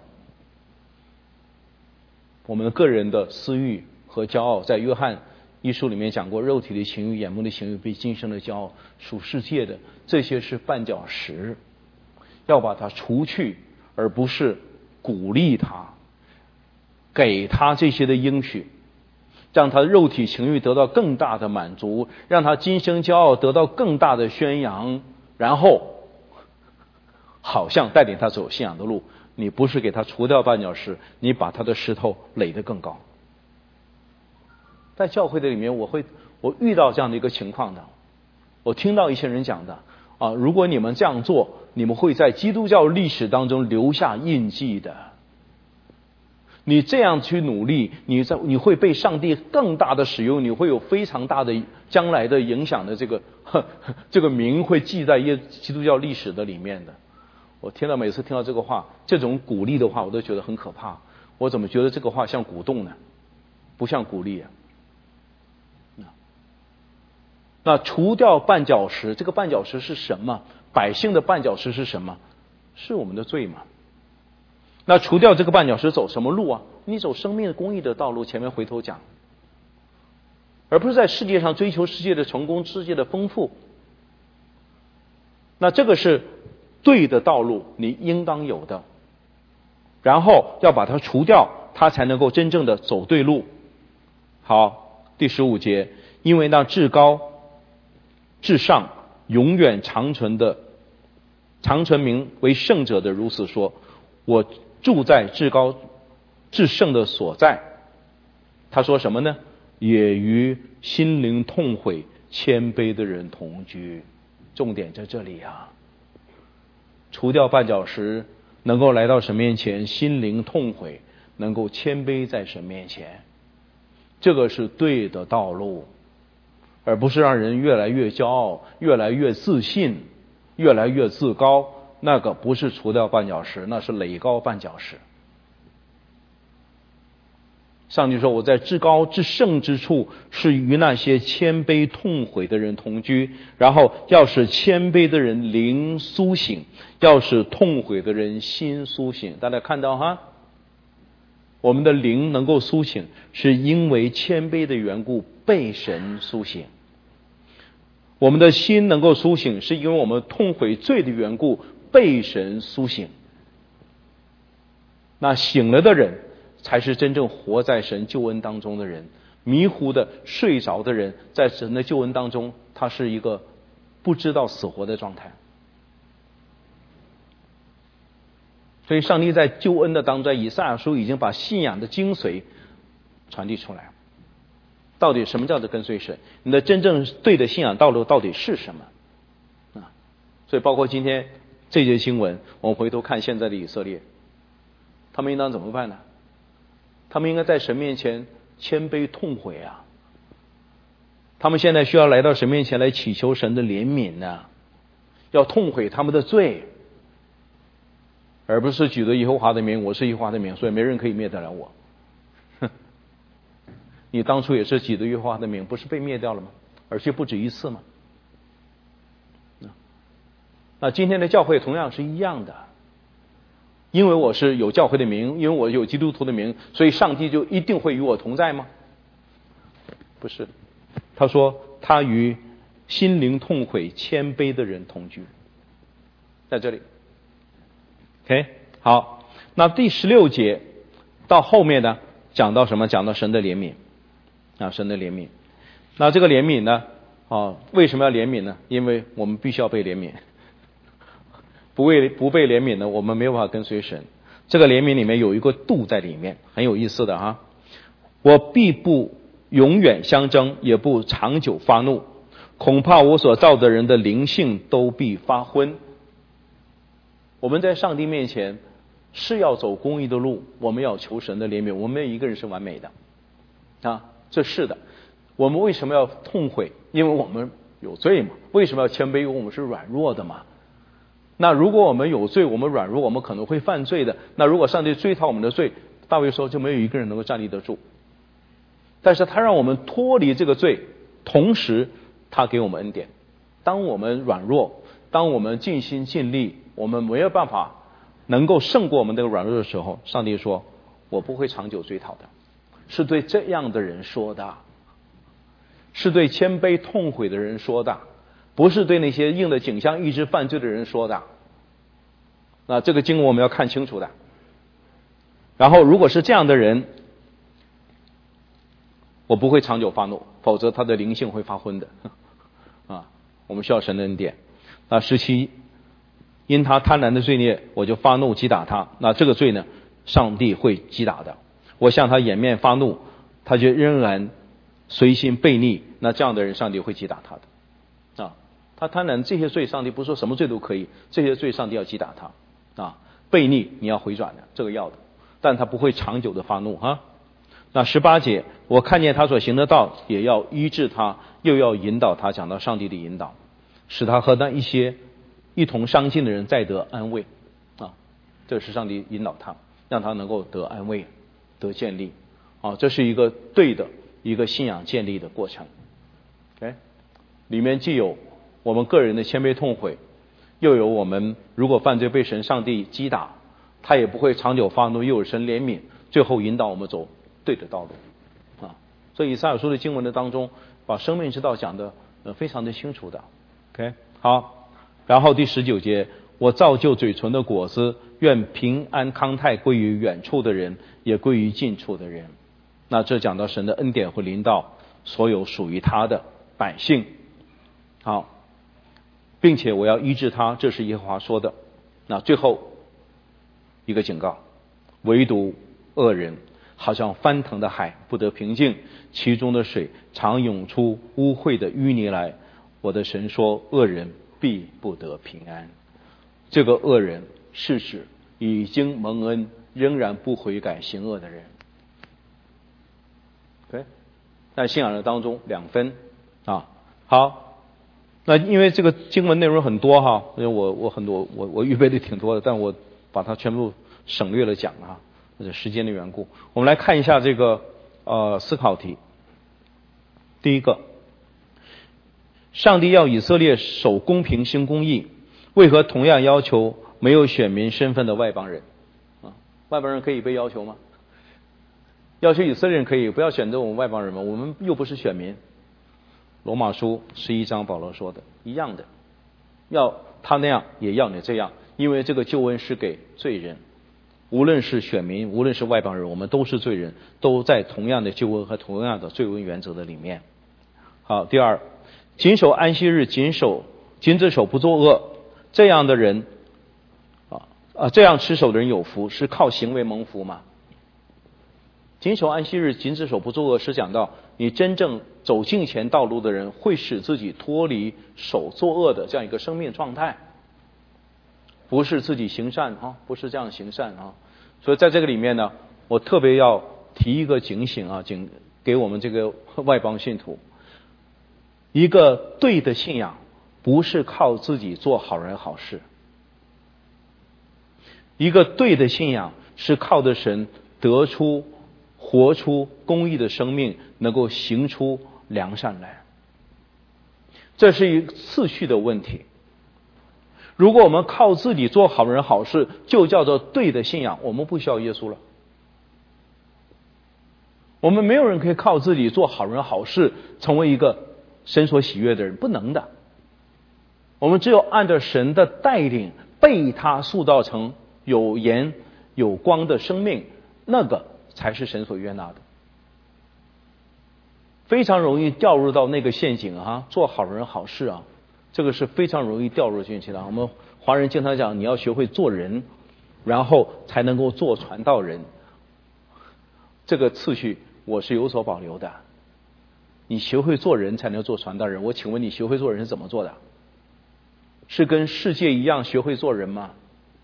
我们的个人的私欲和骄傲，在约翰一书里面讲过，肉体的情欲、眼目的情欲、被今生的骄傲、属世界的，这些是绊脚石，要把它除去，而不是鼓励他，给他这些的应许，让他肉体情欲得到更大的满足，让他今生骄傲得到更大的宣扬，然后好像带领他走信仰的路。你不是给他除掉绊脚石，你把他的石头垒得更高。在教会的里面，我会我遇到这样的一个情况的，我听到一些人讲的啊，如果你们这样做，你们会在基督教历史当中留下印记的。你这样去努力，你在你会被上帝更大的使用，你会有非常大的将来的影响的这个呵这个名会记在耶基督教历史的里面的。我听到每次听到这个话，这种鼓励的话，我都觉得很可怕。我怎么觉得这个话像鼓动呢？不像鼓励啊。那除掉绊脚石，这个绊脚石是什么？百姓的绊脚石是什么？是我们的罪嘛？那除掉这个绊脚石走什么路啊？你走生命的公义的道路，前面回头讲，而不是在世界上追求世界的成功、世界的丰富。那这个是对的道路，你应当有的，然后要把它除掉，它才能够真正的走对路。好，第十五节，因为那至高至上永远长存的长存名为圣者的如此说，我住在至高至圣的所在。他说什么呢？ 也与心灵痛悔、谦卑的人同居。重点在这里啊，除掉绊脚石，能够来到神面前，心灵痛悔，能够谦卑在神面前，这个是对的道路，而不是让人越来越骄傲，越来越自信，越来越自高。那个不是除掉绊脚石，那是垒高绊脚石。上帝说，我在至高至圣之处是与那些谦卑痛悔的人同居，然后要使谦卑的人灵苏醒，要使痛悔的人心苏醒。大家看到哈，我们的灵能够苏醒，是因为谦卑的缘故被神苏醒；我们的心能够苏醒，是因为我们痛悔罪的缘故被神苏醒。那醒了的人才是真正活在神救恩当中的人，迷糊的睡着的人在神的救恩当中，他是一个不知道死活的状态。所以上帝在救恩的当中，在以赛亚书已经把信仰的精髓传递出来。到底什么叫做跟随神？你的真正对的信仰道路到底是什么啊？所以包括今天这节经文，我们回头看现在的以色列，他们应当怎么办呢？他们应该在神面前谦卑痛悔啊！他们现在需要来到神面前来祈求神的怜悯呢、啊，要痛悔他们的罪，而不是举着耶和华的名，我是耶和华的名，所以没人可以灭得了我。你当初也是举着耶和华的名，不是被灭掉了吗？而且不止一次吗？那今天的教会同样是一样的。因为我是有教会的名，因为我有基督徒的名，所以上帝就一定会与我同在吗？不是，他说他与心灵痛悔谦卑的人同居，在这里 OK 好。那第十六节到后面呢，讲到什么？讲到神的怜悯啊，神的怜悯。那这个怜悯呢啊，为什么要怜悯呢？因为我们必须要被怜悯，不为不被怜悯呢，我们没有办法跟随神。这个怜悯里面有一个度在里面，很有意思的哈。我必不永远相争，也不长久发怒，恐怕我所造的人的灵性都必发昏。我们在上帝面前是要走公义的路，我们要求神的怜悯，我们没有一个人是完美的啊，这是的。我们为什么要痛悔？因为我们有罪嘛。为什么要谦卑？因为我们是软弱的嘛。那如果我们有罪，我们软弱，我们可能会犯罪的。那如果上帝追讨我们的罪，大卫说就没有一个人能够站立得住。但是他让我们脱离这个罪，同时他给我们恩典。当我们软弱，当我们尽心尽力，我们没有办法能够胜过我们这个软弱的时候，上帝说我不会长久追讨的。是对这样的人说的，是对谦卑痛悔的人说的，不是对那些硬的颈项一直犯罪的人说的。那这个经文我们要看清楚的。然后如果是这样的人，我不会长久发怒，否则他的灵性会发昏的啊。我们需要神的恩典。那十七，因他贪婪的罪孽，我就发怒击打他。那这个罪呢，上帝会击打的。我向他掩面发怒，他就仍然随心悖逆，那这样的人上帝会击打他的啊。他贪婪这些罪，上帝不说什么罪都可以，这些罪上帝要击打他啊。悖逆你要回转的，这个要的，但他不会长久的发怒哈。那十八节，我看见他所行的道，也要医治他，又要引导他，讲到上帝的引导，使他和那一些一同伤心的人再得安慰啊。这是上帝引导他，让他能够得安慰，得建立啊。这是一个对的一个信仰建立的过程。OK， 里面既有我们个人的谦卑痛悔，又有我们如果犯罪被神上帝击打，他也不会长久发怒，又有神怜悯，最后引导我们走对的道路啊。所以以赛亚书的经文的当中，把生命之道讲的呃非常的清楚的。OK， 好，然后第十九节，我造就嘴唇的果子，愿平安康泰归于远处的人，也归于近处的人。那这讲到神的恩典会临到所有属于他的百姓。好，并且我要医治他，这是耶和华说的。那最后一个警告，唯独恶人好像翻腾的海不得平静，其中的水常涌出污秽的淤泥来。我的神说，恶人必不得平安。这个恶人是指已经蒙恩仍然不悔改行恶的人。对，在信仰的当中两分啊。好，那因为这个经文内容很多哈，因为我我很多我我预备的挺多的，但我把它全部省略了讲啊，或者时间的缘故。我们来看一下这个呃思考题。第一个，上帝要以色列守公平行公义，为何同样要求没有选民身份的外邦人啊？外邦人可以被要求吗？要求以色列人可以，不要选择我们外邦人吗？我们又不是选民。罗马书十一章保罗说的一样的，要他那样也要你这样，因为这个救恩是给罪人，无论是选民无论是外邦人，我们都是罪人，都在同样的救恩和同样的罪恩原则的里面。好，第二，谨守安息日，谨守谨自守不作恶，这样的人啊啊，这样持守的人有福，是靠行为蒙福吗？谨守安息日，谨自守不作恶，是讲到你真正走敬虔道路的人会使自己脱离守作恶的这样一个生命状态，不是自己行善啊，不是这样行善啊。所以在这个里面呢，我特别要提一个警醒啊，警给我们这个外邦信徒，一个对的信仰不是靠自己做好人好事，一个对的信仰是靠的神得出活出公义的生命，能够行出良善来。这是一个次序的问题。如果我们靠自己做好人好事，就叫做对的信仰，我们不需要耶稣了。我们没有人可以靠自己做好人好事成为一个神所喜悦的人，不能的。我们只有按照神的带领，被他塑造成有盐有光的生命，那个才是神所悦纳的。非常容易掉入到那个陷阱啊，做好人好事啊，这个是非常容易掉入进去的。我们华人经常讲，你要学会做人，然后才能够做传道人。这个次序我是有所保留的。你学会做人才能做传道人，我请问你学会做人是怎么做的？是跟世界一样学会做人吗？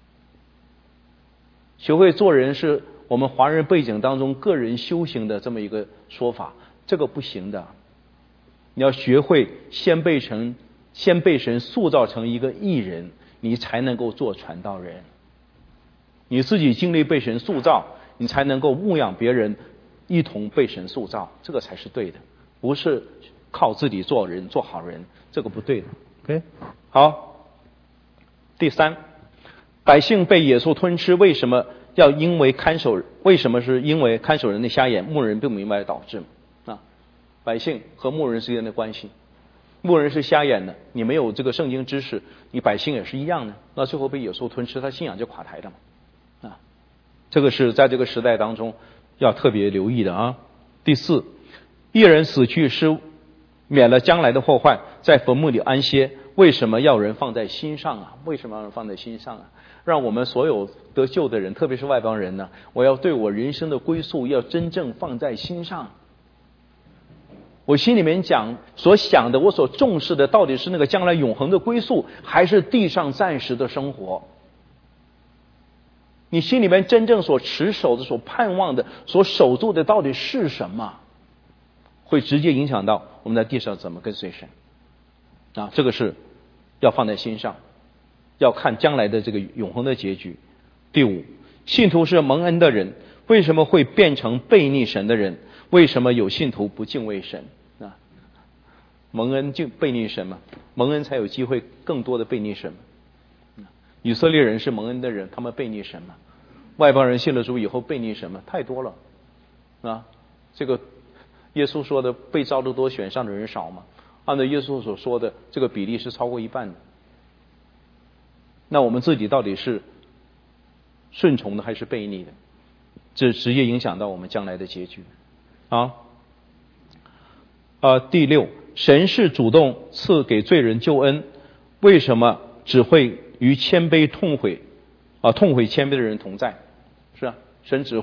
学会做人是我们华人背景当中个人修行的这么一个说法，这个不行的。你要学会先被神先被神塑造成一个义人，你才能够做传道人。你自己经历被神塑造，你才能够牧养别人一同被神塑造，这个才是对的，不是靠自己做人做好人，这个不对的。 OK， 好。第三，百姓被野兽吞吃，为什么要因为看守为什么是因为看守人的瞎眼，牧人并不明白导致啊？百姓和牧人之间的关系，牧人是瞎眼的，你没有这个圣经知识，你百姓也是一样的，那最后被野兽吞吃，他信仰就垮台了嘛啊！这个是在这个时代当中要特别留意的啊。第四，一人死去是免了将来的祸患，在坟墓里安歇，为什么要人放在心上啊？为什么要人放在心上啊？让我们所有得救的人，特别是外邦人呢，我要对我人生的归宿要真正放在心上。我心里面讲所想的，我所重视的，到底是那个将来永恒的归宿，还是地上暂时的生活？你心里面真正所持守的、所盼望的、所守住的，到底是什么？会直接影响到我们在地上怎么跟随神啊！这个是要放在心上，要看将来的这个永恒的结局。第五，信徒是蒙恩的人，为什么会变成悖逆神的人？为什么有信徒不敬畏神啊？蒙恩就悖逆神嘛，蒙恩才有机会更多的悖逆神嘛。以色列人是蒙恩的人，他们悖逆神嘛。外邦人信了主以后悖逆神嘛，太多了啊！这个耶稣说的被招的多，选上的人少嘛。按照耶稣所说的，这个比例是超过一半的。那我们自己到底是顺从的还是悖逆的？这直接影响到我们将来的结局啊。呃，第六，神是主动赐给罪人救恩，为什么只会与谦卑痛悔啊痛悔谦卑的人同在？是啊，神只会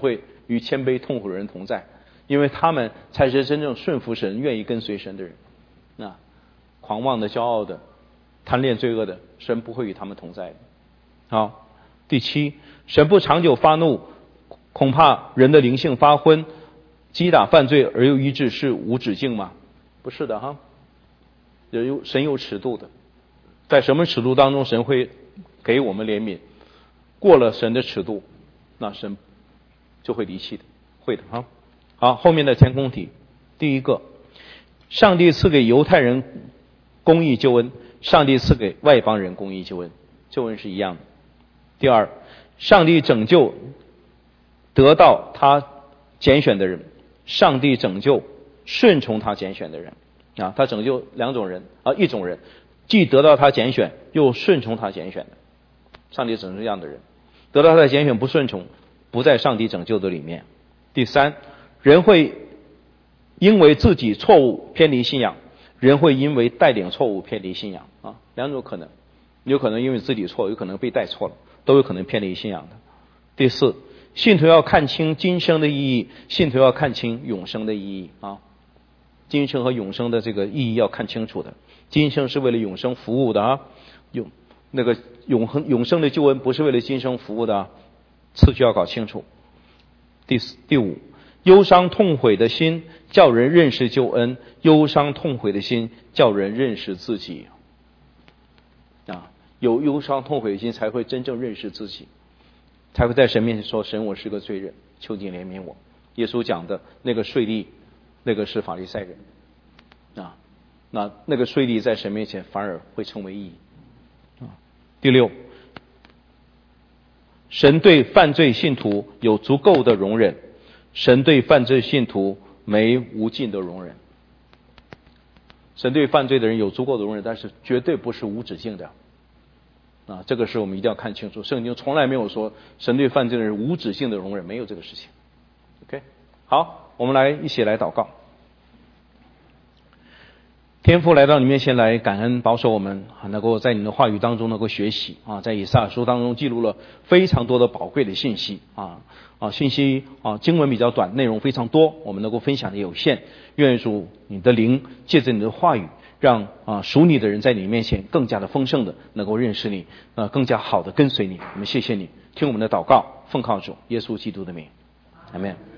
与谦卑痛苦的人同在，因为他们才是真正顺服神、愿意跟随神的人。那狂妄的、骄傲的、贪恋罪恶的，神不会与他们同在的。好，第七，神不长久发怒，恐怕人的灵性发昏，击打犯罪而又医治，是无止境吗？不是的哈，有神有尺度的，在什么尺度当中神会给我们怜悯，过了神的尺度，那神就会离弃的，会的哈。好，后面的填空题，第一个，上帝赐给犹太人公义救恩，上帝赐给外邦人公义救恩，救恩是一样的。第二，上帝拯救得到他拣选的人，上帝拯救顺从他拣选的人啊，他拯救两种人啊，一种人既得到他拣选又顺从他拣选的，上帝拯救这样的人，得到他的拣选不顺从，不在上帝拯救的里面。第三，人会因为自己错误偏离信仰，人会因为带领错误偏离信仰啊，两种可能，有可能因为自己错，有可能被带错了，都有可能偏离信仰的。第四，信徒要看清今生的意义，信徒要看清永生的意义啊，今生和永生的这个意义要看清楚的。今生是为了永生服务的啊，永那个永恒永生的救恩不是为了今生服务的啊，次序要搞清楚。第四、第五，忧伤痛悔的心叫人认识救恩，忧伤痛悔的心叫人认识自己啊，有忧伤痛悔的心才会真正认识自己，才会在神面前说，神，我是个罪人，求你怜悯我。耶稣讲的那个税吏，那个是法利赛人啊，那那个税吏在神面前反而会成为义啊。第六，神对犯罪信徒有足够的容忍，神对犯罪信徒没无尽的容忍。神对犯罪的人有足够的容忍，但是绝对不是无止境的啊，这个是我们一定要看清楚。圣经从来没有说神对犯罪的人无止境的容忍，没有这个事情。OK， 好，我们来一起来祷告。天父来到你面前来感恩保守我们，能够在你的话语当中能够学习啊，在以赛亚书当中记录了非常多的宝贵的信息啊啊信息啊经文比较短，内容非常多，我们能够分享的有限。愿主你的灵借着你的话语，让啊属你的人在你面前更加的丰盛的能够认识你，啊更加好的跟随你。我们谢谢你，听我们的祷告，奉靠主耶稣基督的名，阿们。